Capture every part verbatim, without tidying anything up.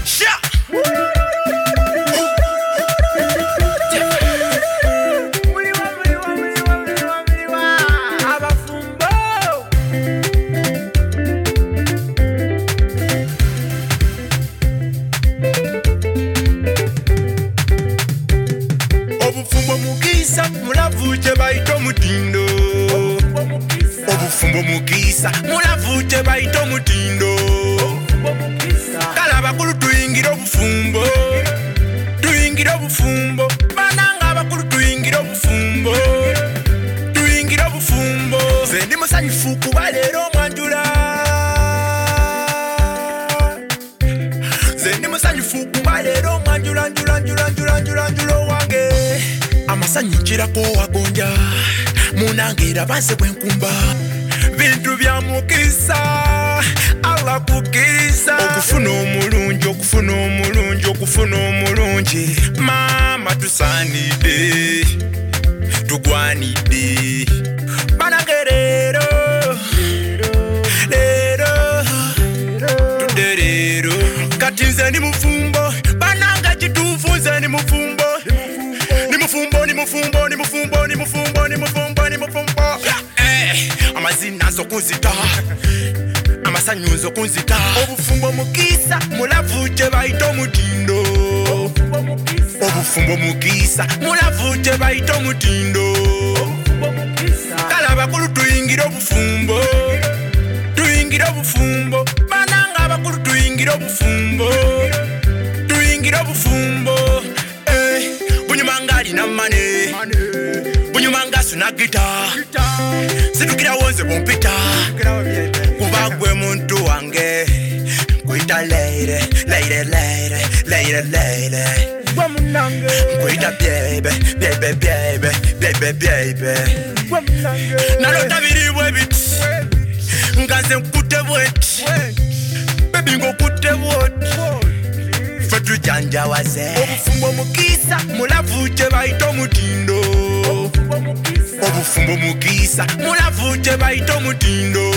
Obufumbo mukisa mulavuje baito mutindo. Obufumbo mukisa mulavuje baito mutindo. Kala bakulu tuyingira obufumbo. Tuyingira obufumbo. Bananga bakulu tuyingira obufumbo. Tuyingira obufumbo. Zendi musanyufu kuba lero mwanjula. Zendi musanyufu kuba lero mwanjula njula njula njula njula njula wange. Amasanyikira ko wagonja munangira banse bwenkumba bintu bya mukisa ala kukirisa okufuna omulungi okufuna omulungi okufuna omulungi mama tusanide tugwanide banagerero lero tuderero kati nze ndi mufumbo bananga kituufu nze ndi mufumbo ni mufumbo ni mufumbo ni mufumbo ni mufumbo ni mufumbo ni mufumbo eh amazina nzo kunzita amasanyu nzo kunzita obufumbo mukisa mulavuje baito mutindo obufumbo mukisa mulavuje baito mutindo kala bakulu tuyingira obufumbo tuyingira obufumbo bananga bakulu tuyingira obufumbo tuyingira obufumbo Bunyumanga lina mane Bunyumanga suna gita Situkira wonze bompita Kubagwe muntu wange Kuita leire, leire, leire, leire, leire Kuita baby, baby, baby, baby, baby Nalota biriwe bit Nganze nkute bwet Baby ngo kute bwet Fatu janja waze obufumbo mukisa mulavuje baito mutindo obufumbo mukisa mulavuje baito mutindo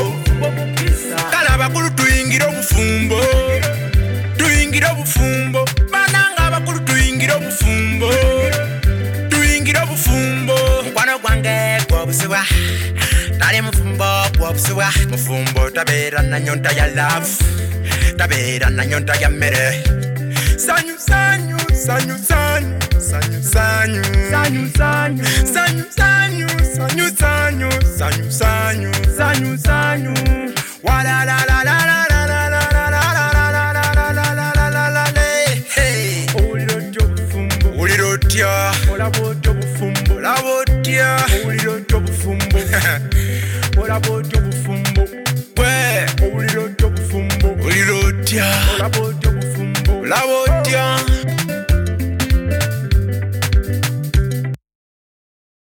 kala bakulu tuyingira obufumbo tuyingira obufumbo bananga bakulu tuyingira obufumbo tuyingira obufumbo mkwano gwange gwobusibwa tali mufumbo gwobusibwa mufumbo tabera na nyonta ya love tabera na nyonta ya mere sanyu sanyu sanyu sanyu sanyu sanyu sanyu sanyu sanyu sanyu sanyu sanyu sanyu sanyu sanyu sanyu wala la la la la la la la la la la la la la la la hey uliro jobufumbo uliro tia ola boto bufumbo la botia uliro jobufumbo ola boto bufumbo we uliro jobufumbo uliro tia ola boto bufumbo la